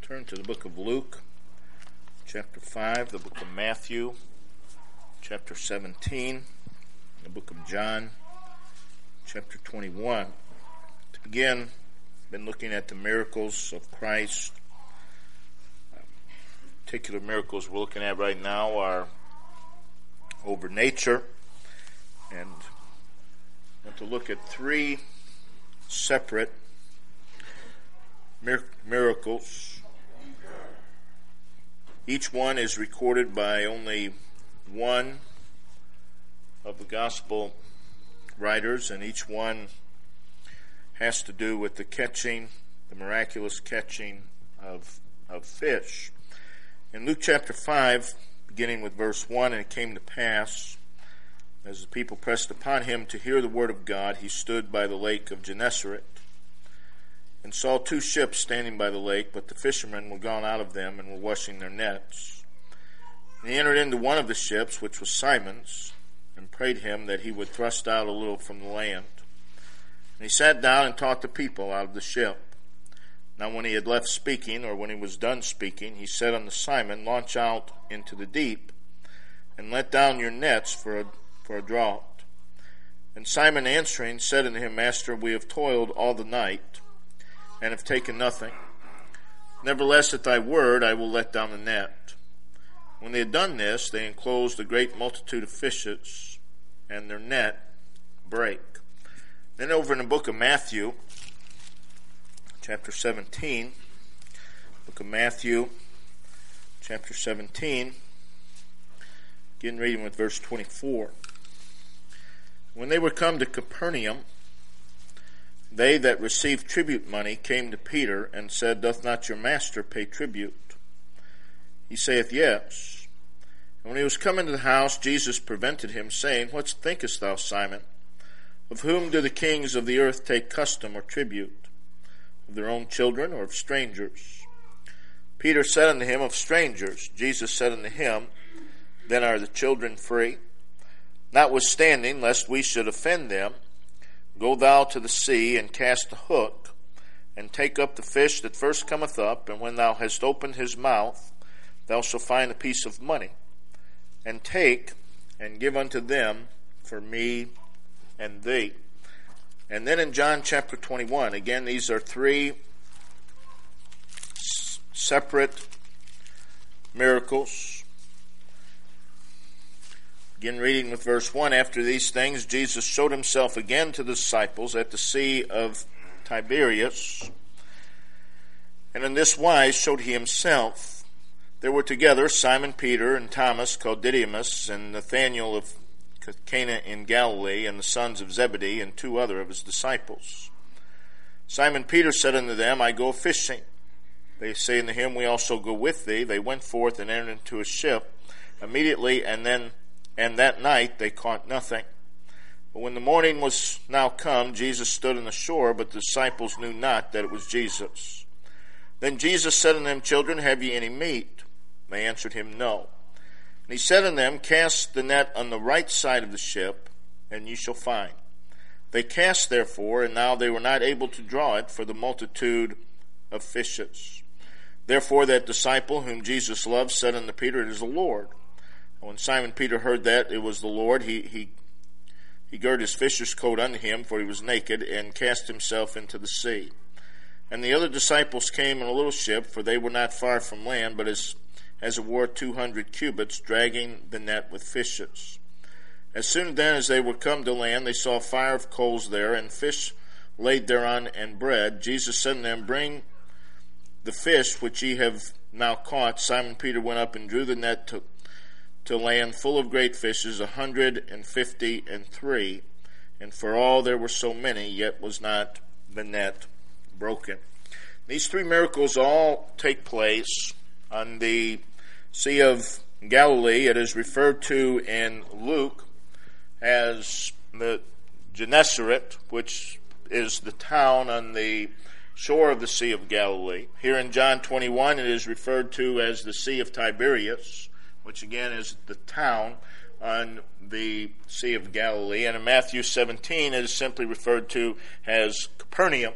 Turn to the book of Luke, chapter 5, the book of Matthew, chapter 17, the book of John, chapter 21. To begin, I've been looking at the miracles of Christ. Particular miracles we're looking at right now are over nature, and I want to look at three separate miracles. Each one is recorded by only one of the gospel writers, and each one has to do with the miraculous catching of fish. In Luke chapter 5, beginning with verse 1, "And it came to pass, as the people pressed upon him to hear the word of God, he stood by the lake of Gennesaret, and saw two ships standing by the lake, but the fishermen were gone out of them, and were washing their nets. And he entered into one of the ships, which was Simon's, and prayed him that he would thrust out a little from the land. And he sat down and taught the people out of the ship. Now when he had left speaking, or when he was done speaking, he said unto Simon, Launch out into the deep, and let down your nets for a draught. And Simon answering said unto him, Master, we have toiled all the night, and have taken nothing. Nevertheless, at thy word I will let down the net. When they had done this, they enclosed a great multitude of fishes, and their net brake." Then over in the book of Matthew, chapter 17, book of Matthew, chapter 17, begin reading with verse 24. "When they were come to Capernaum, they that received tribute money came to Peter, and said, Doth not your master pay tribute? He saith, Yes. And when he was come into the house, Jesus prevented him, saying, What thinkest thou, Simon? Of whom do the kings of the earth take custom or tribute? Of their own children, or of strangers? Peter said unto him, Of strangers. Jesus said unto him, Then are the children free? Notwithstanding, lest we should offend them, go thou to the sea, and cast a hook, and take up the fish that first cometh up, and when thou hast opened his mouth, thou shalt find a piece of money. And take, and give unto them for me and thee." And then in John chapter 21, again, these are three separate miracles. Begin reading with verse 1. "After these things, Jesus showed himself again to the disciples at the Sea of Tiberias. And in this wise showed he himself. There were together Simon Peter, and Thomas called Didymus, and Nathanael of Cana in Galilee, and the sons of Zebedee, and two other of his disciples. Simon Peter said unto them, I go fishing. They say unto him, We also go with thee. They went forth and entered into a ship immediately, and that night they caught nothing. But when the morning was now come, Jesus stood on the shore, but the disciples knew not that it was Jesus. Then Jesus said unto them, Children, have ye any meat? They answered him, No. And he said unto them, Cast the net on the right side of the ship, and ye shall find. They cast therefore, and now they were not able to draw it for the multitude of fishes. Therefore that disciple whom Jesus loved said unto Peter, It is the Lord. And when Simon Peter heard that it was the Lord, he girded his fisher's coat unto him, for he was naked, and cast himself into the sea. And the other disciples came in a little ship, for they were not far from land, but as it were 200 cubits, dragging the net with fishes. As soon then as they were come to land, they saw a fire of coals there, and fish laid thereon, and bread. Jesus said unto them, Bring the fish which ye have now caught. Simon Peter went up and drew the net to land full of great fishes, 153. And for all there were so many, yet was not the net broken. These three miracles all take place on the Sea of Galilee. It is referred to in Luke as the Gennesaret, which is the town on the shore of the Sea of Galilee. Here in John 21, it is referred to as the Sea of Tiberias, which again is the town on the Sea of Galilee. And in Matthew 17, it is simply referred to as Capernaum.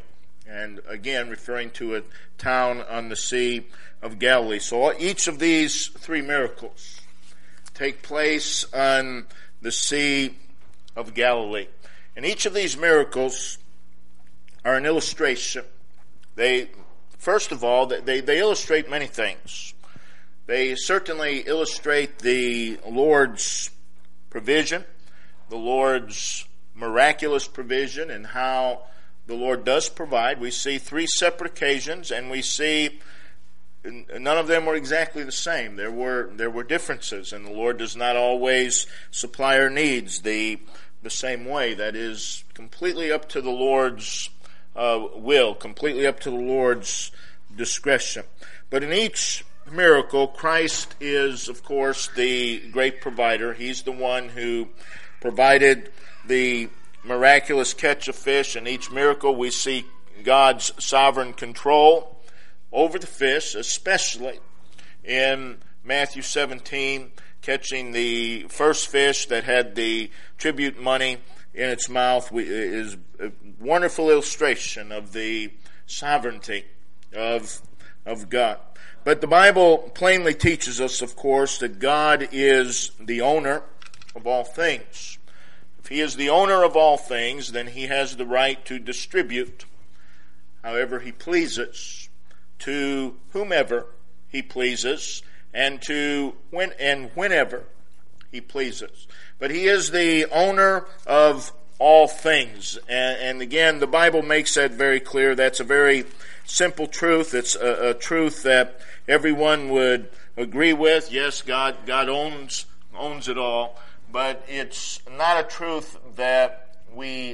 And again, referring to a town on the Sea of Galilee. So each of these three miracles take place on the Sea of Galilee. And each of these miracles are an illustration. First of all, they illustrate many things. They certainly illustrate the Lord's provision, the Lord's miraculous provision, and how the Lord does provide. We see three separate occasions, and we see none of them were exactly the same. There were differences, and the Lord does not always supply our needs the same way. That is completely up to the Lord's will, completely up to the Lord's discretion. But in each miracle, Christ is, of course, the great provider. He's the one who provided the miraculous catch of fish. In each miracle, we see God's sovereign control over the fish, especially in Matthew 17, catching the first fish that had the tribute money in its mouth is a wonderful illustration of the sovereignty of God. But the Bible plainly teaches us, of course, that God is the owner of all things. If He is the owner of all things, then He has the right to distribute however He pleases, to whomever He pleases, and whenever He pleases. But He is the owner of all things. And again, the Bible makes that very clear. That's a very simple truth. It's a truth that everyone would agree with. Yes, God owns it all. But it's not a truth that we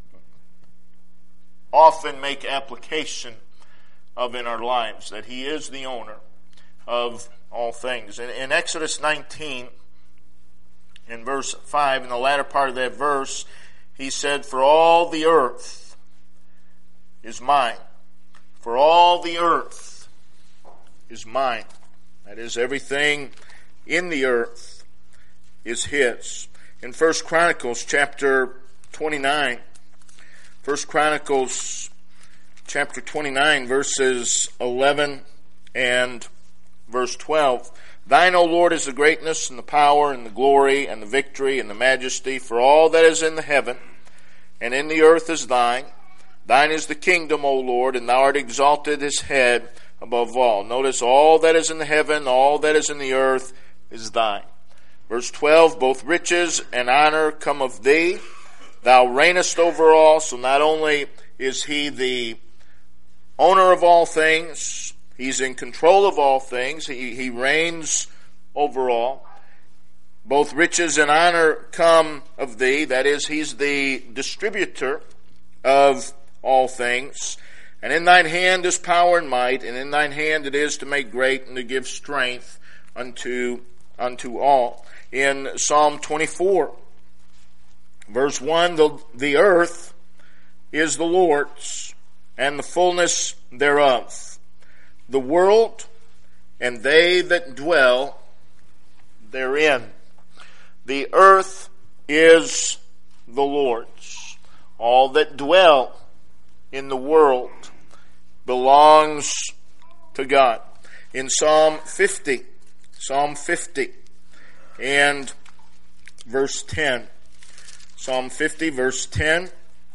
often make application of in our lives, that He is the owner of all things. In Exodus 19, in verse 5, in the latter part of that verse, He said, "For all the earth is mine." For all the earth is mine. That is, everything in the earth is His. In 1 Chronicles chapter 29, 1 Chronicles chapter 29, verses 11 and verse 12. "Thine, O Lord, is the greatness and the power and the glory and the victory and the majesty, for all that is in the heaven and in the earth is Thine. Thine is the kingdom, O Lord, and Thou art exalted as head above all." Notice, all that is in the heaven, all that is in the earth is Thine. Verse 12, "Both riches and honor come of Thee. Thou reignest over all." So not only is He the owner of all things, He's in control of all things. He reigns over all. Both riches and honor come of Thee. That is, He's the distributor of all things. "And in Thine hand is power and might, and in Thine hand it is to make great and to give strength unto all." In Psalm 24, verse 1, "The earth is the Lord's, and the fullness thereof, the world and they that dwell therein." The earth is the Lord's. All that dwell in the world belongs to God. In Psalm 50 and verse 10. Psalm 50 verse 10.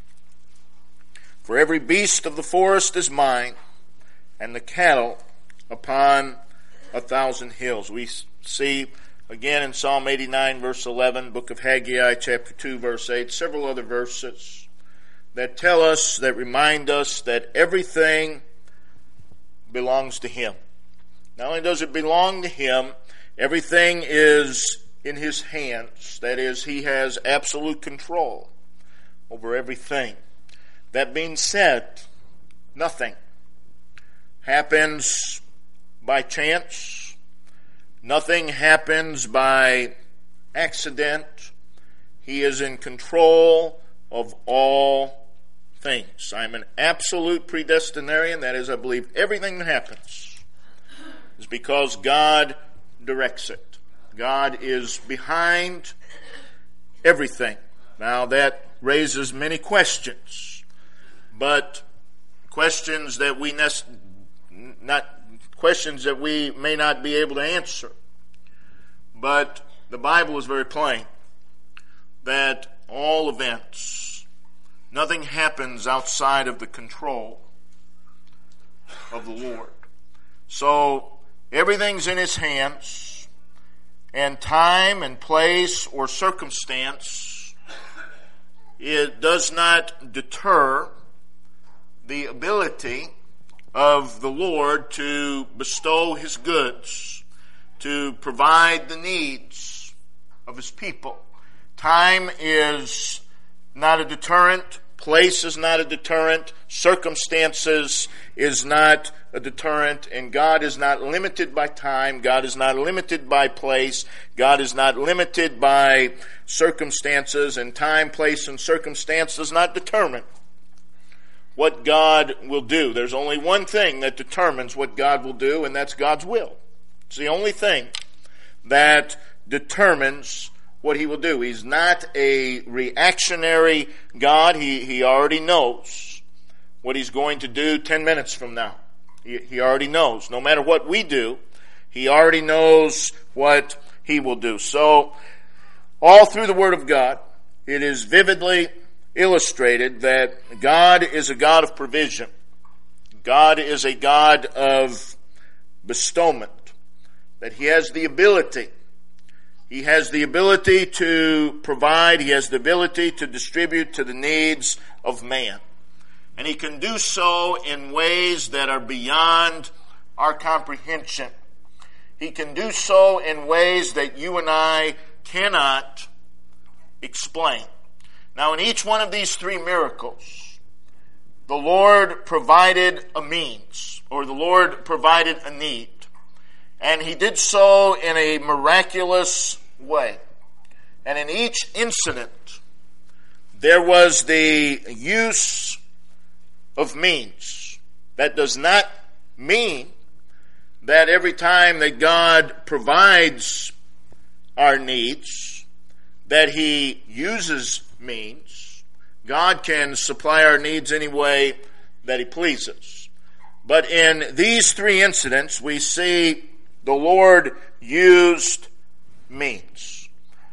"For every beast of the forest is mine, and the cattle upon 1,000 hills." We see again in Psalm 89 verse 11, book of Haggai chapter 2 verse 8, several other verses that tell us, that remind us that everything belongs to Him. Not only does it belong to Him, everything is in His hands. That is, He has absolute control over everything. That being said, nothing happens by chance. Nothing happens by accident. He is in control of all things. I'm an absolute predestinarian. That is, I believe everything that happens is because God directs it. God is behind everything. Now that raises many questions. But questions that we may not be able to answer. But the Bible is very plain that all events, nothing happens outside of the control of the Lord. So everything's in His hands, and time and place or circumstance, it does not deter the ability of the Lord to bestow His goods, to provide the needs of His people. Time is not a deterrent. Place is not a deterrent. Circumstances is not a deterrent. And God is not limited by time. God is not limited by place. God is not limited by circumstances. And time, place, and circumstance does not determine what God will do. There's only one thing that determines what God will do, and that's God's will. It's the only thing that determines what He will do. He's not a reactionary God. He already knows what He's going to do 10 minutes from now. He already knows. No matter what we do, He already knows what He will do. So, all through the Word of God, it is vividly illustrated that God is a God of provision. God is a God of bestowment. That He has the ability. He has the ability to provide. He has the ability to distribute to the needs of man. And He can do so in ways that are beyond our comprehension. He can do so in ways that you and I cannot explain. Now, in each one of these three miracles, the Lord provided a means, or the Lord provided a need. And He did so in a miraculous way. And in each incident, there was the use of means. That does not mean that every time that God provides our needs, that He uses means. God can supply our needs any way that He pleases. But in these three incidents, we see the Lord used means.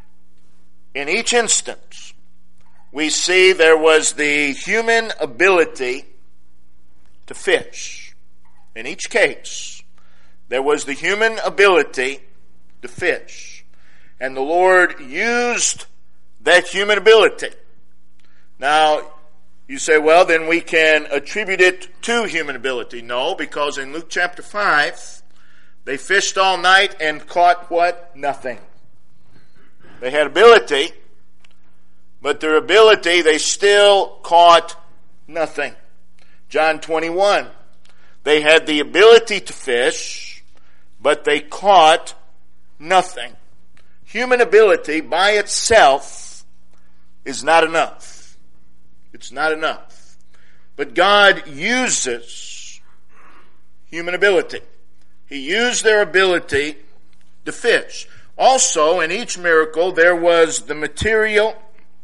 In each instance, we see there was the human ability to fish. In each case, there was the human ability to fish. And the Lord used that human ability. Now, you say, well, then we can attribute it to human ability. No, because in Luke chapter 5, they fished all night and caught what? Nothing. They had ability, but their ability, they still caught nothing. John 21, they had the ability to fish, but they caught nothing. Human ability by itself is not enough. It's not enough. But God uses human ability. He used their ability to fish. Also, in each miracle, there were the material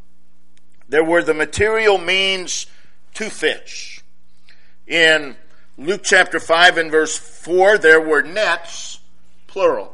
means to fish. In Luke chapter 5 and verse 4, there were nets, plural.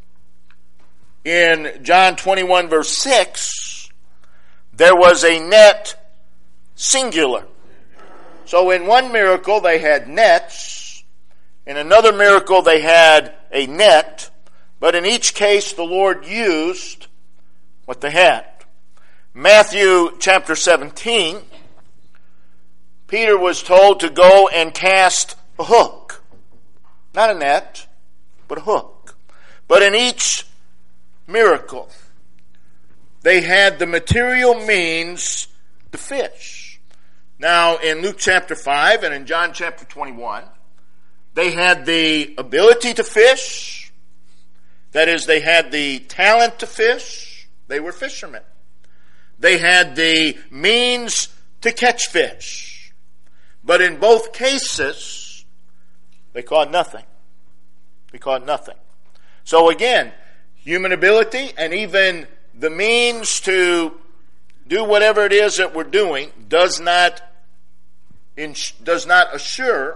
In John 21 verse 6, there was a net, singular. So in one miracle, they had nets. In another miracle, they had a net. But in each case, the Lord used what they had. Matthew chapter 17, Peter was told to go and cast a hook. Not a net, but a hook. But in each miracle, they had the material means to fish. Now, in Luke chapter 5 and in John chapter 21, they had the ability to fish. That is, they had the talent to fish. They were fishermen. They had the means to catch fish. But in both cases, they caught nothing. They caught nothing. So again, human ability and even the means to do whatever it is that we're doing does not does not assure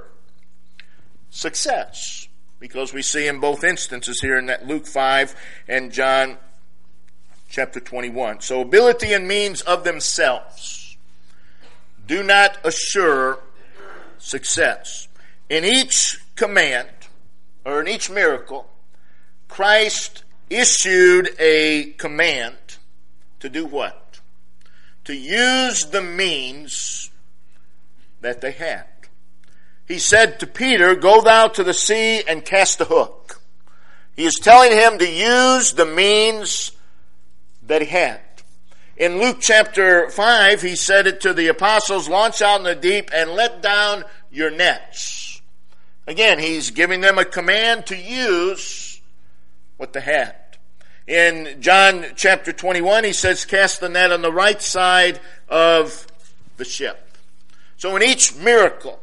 success, because we see in both instances here in that Luke 5 and John chapter 21. So ability and means of themselves do not assure success. In each command, or in each miracle, Christ issued a command to do what? To use the means that they had. He said to Peter, "Go thou to the sea and cast a hook." He is telling him to use the means that he had. In Luke chapter 5, he said it to the apostles, "Launch out in the deep and let down your nets." Again, he's giving them a command to use what they had. In John chapter 21, he says, "Cast the net on the right side of the ship." So in each miracle,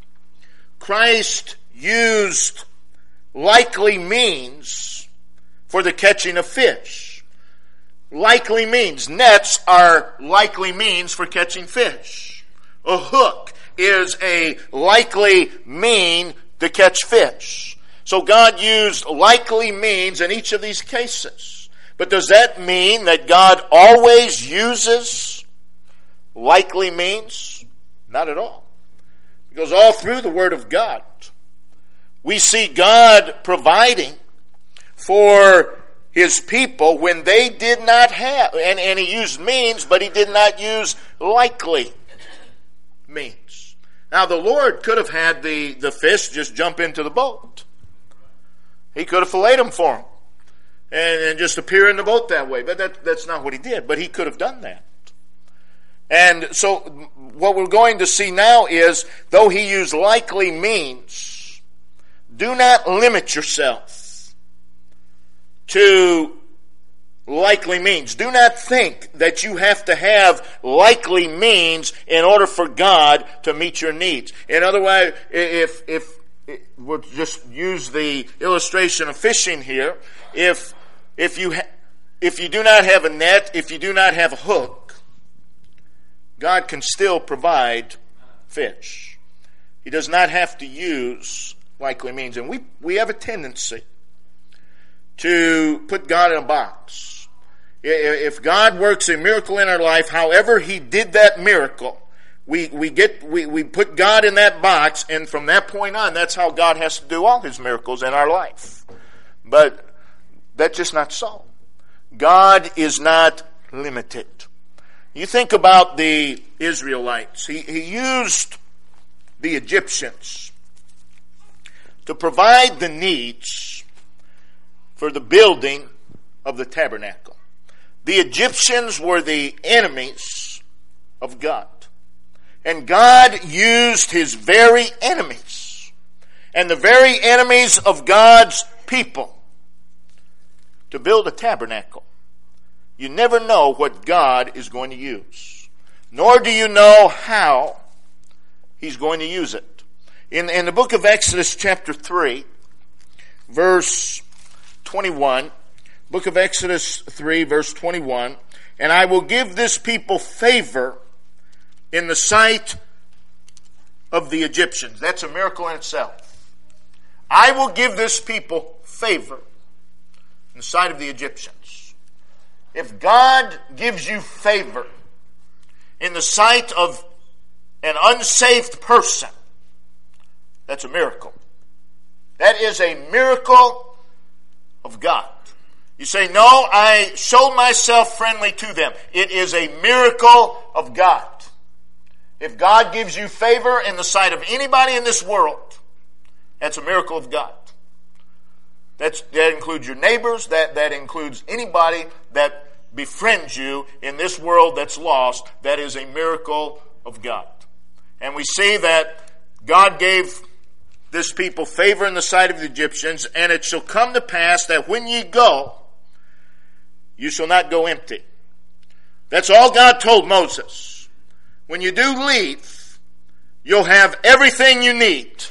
Christ used likely means for the catching of fish. Likely means. Nets are likely means for catching fish. A hook is a likely mean to catch fish. So God used likely means in each of these cases. But does that mean that God always uses likely means? Not at all. Because all through the Word of God, we see God providing for His people when they did not have, and He used means, but He did not use likely means. Now the Lord could have had the fish just jump into the boat. He could have filleted them for them and just appear in the boat that way. But that's not what He did. But He could have done that. And so what we're going to see now is, though He used likely means, do not limit yourself to likely means. Do not think that you have to have likely means in order for God to meet your needs. In other words, if we'll just use the illustration of fishing here, if you do not have a net, if you do not have a hook, God can still provide fish. He does not have to use likely means. And we have a tendency to put God in a box. If God works a miracle in our life, however He did that miracle, we put God in that box, and from that point on, that's how God has to do all His miracles in our life. But that's just not so. God is not limited. You think about the Israelites. He used the Egyptians to provide the needs for the building of the tabernacle. The Egyptians were the enemies of God. And God used His very enemies and the very enemies of God's people to build a tabernacle. You never know what God is going to use, nor do you know how He's going to use it. In the book of Exodus chapter 3, verse 21, book of Exodus 3, verse 21, "And I will give this people favor in the sight of the Egyptians." That's a miracle in itself. I will give this people favor in the sight of the Egyptians. If God gives you favor in the sight of an unsaved person, that's a miracle. That is a miracle of God. You say, "No, I showed myself friendly to them." It is a miracle of God. If God gives you favor in the sight of anybody in this world, that's a miracle of God. That includes your neighbors. That includes anybody that befriends you in this world that's lost. That is a miracle of God. And we see that God gave this people favor in the sight of the Egyptians, and it shall come to pass that when ye go, you shall not go empty. That's all God told Moses. When you do leave, you'll have everything you need.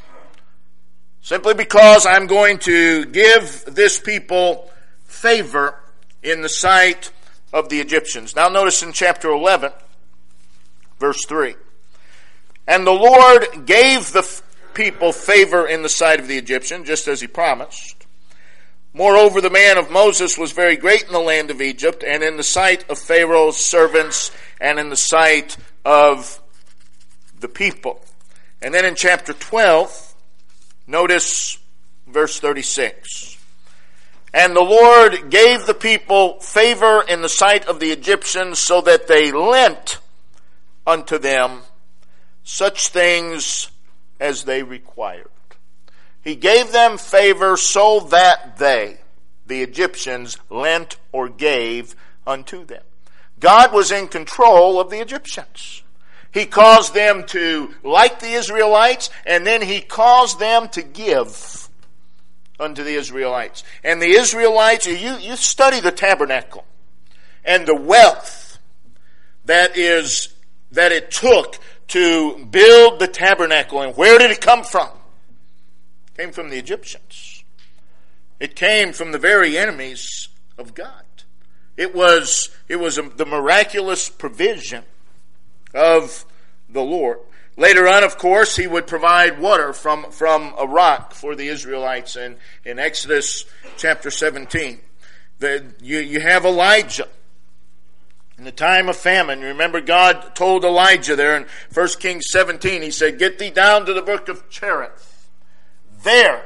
Simply because I'm going to give this people favor in the sight of the Egyptians. Now notice in chapter 11, verse 3. And the Lord gave the people favor in the sight of the Egyptians, just as he promised. Moreover, the man of Moses was very great in the land of Egypt, and in the sight of Pharaoh's servants, and in the sight of the people. And then in chapter 12, notice verse 36. And the Lord gave the people favor in the sight of the Egyptians, so that they lent unto them such things as they required. He gave them favor so that they, the Egyptians, lent or gave unto them. God was in control of the Egyptians. He caused them to like the Israelites, and then he caused them to give unto the Israelites. And the Israelites, you study the tabernacle and the wealth that it took to build the tabernacle. And where did it come from? It came from the Egyptians. It came from the very enemies of God. It was the miraculous provision of the Lord. Later on, of course, he would provide water from a rock for the Israelites in Exodus chapter 17. You have Elijah. In the time of famine, remember God told Elijah there in 1 Kings 17, he said, "Get thee down to the brook of Cherith. There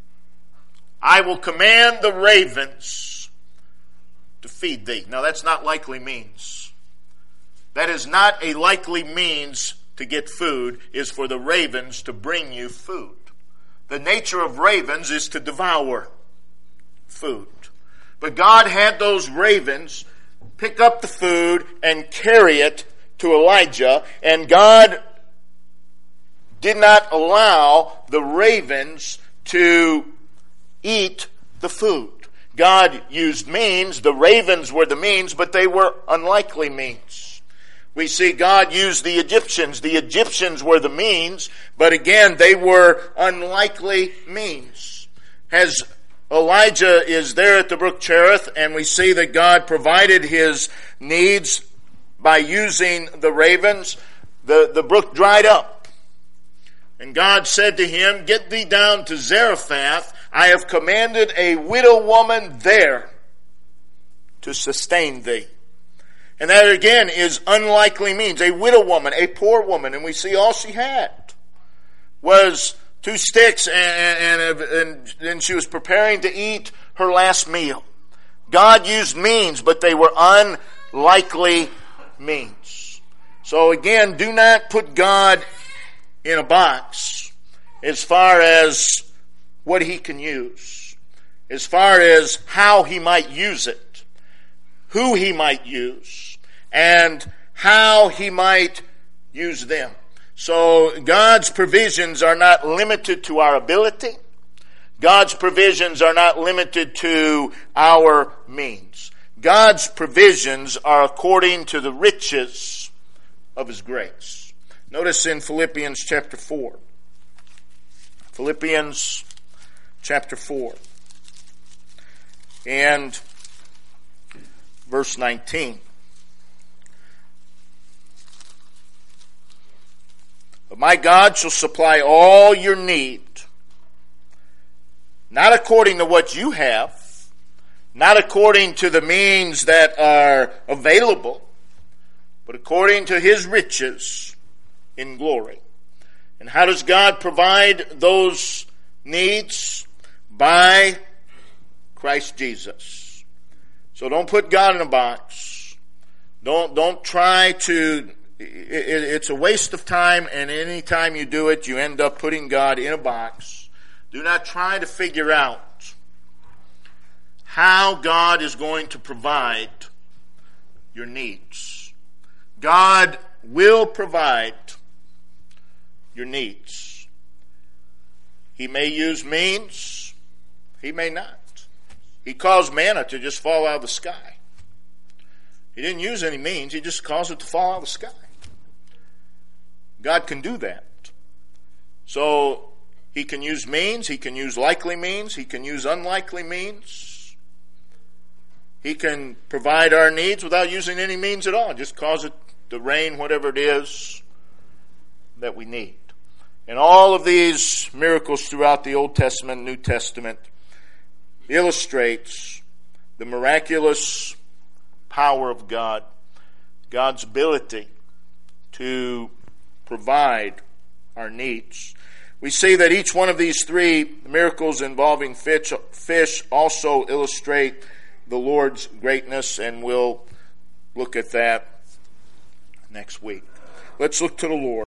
I will command the ravens to feed thee." Now that's not likely means. That is not a likely means to get food, is for the ravens to bring you food. The nature of ravens is to devour food. But God had those ravens pick up the food and carry it to Elijah, and God did not allow the ravens to eat the food. God used means. The ravens were the means, but they were unlikely means. We see God used the Egyptians. The Egyptians were the means, but again, they were unlikely means. As Elijah is there at the brook Cherith, and we see that God provided his needs by using the ravens, the brook dried up. And God said to him, "Get thee down to Zarephath. I have commanded a widow woman there to sustain thee." And that again is unlikely means. A widow woman, a poor woman, and we see all she had was 2 sticks, and she was preparing to eat her last meal. God used means, but they were unlikely means. So again, do not put God in a box as far as what he can use, as far as how he might use it, who he might use, and how he might use them. So God's provisions are not limited to our ability. God's provisions are not limited to our means. God's provisions are according to the riches of his grace. Notice in Philippians chapter 4. Philippians chapter 4 and verse 19. "But my God shall supply all your need, not according to what you have, not according to the means that are available, but according to his riches in glory." And how does God provide those needs? By Christ Jesus. So don't put God in a box. Don't try to. It's a waste of time, and any time you do it, you end up putting God in a box. Do not try to figure out how God is going to provide your needs. God will provide your needs. He may use means. He may not. He caused manna to just fall out of the sky. He didn't use any means. He just caused it to fall out of the sky. God can do that. So he can use means. He can use likely means. He can use unlikely means. He can provide our needs without using any means at all. Just cause it to rain, whatever it is that we need. And all of these miracles throughout the Old Testament and New Testament illustrates the miraculous power of God, God's ability to provide our needs. We see that each one of these three miracles involving fish also illustrate the Lord's greatness, and we'll look at that next week. Let's look to the Lord.